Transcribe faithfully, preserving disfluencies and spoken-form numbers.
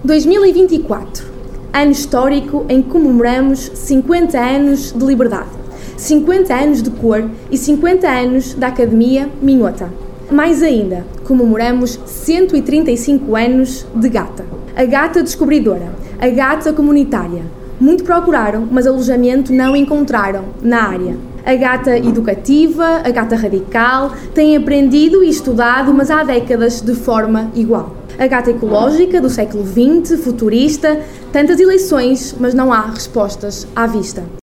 dois mil e vinte e quatro, ano histórico em que comemoramos cinquenta anos de liberdade, cinquenta anos de cor e cinquenta anos da Academia Minhota. Mais ainda, comemoramos cento e trinta e cinco anos de Gata. A Gata descobridora, a Gata comunitária. Muito procuraram, mas alojamento não encontraram na área. A Gata educativa, a Gata radical, têm aprendido e estudado, mas há décadas de forma igual. A Gata ecológica, do século vinte, futurista, tantas eleições, mas não há respostas à vista.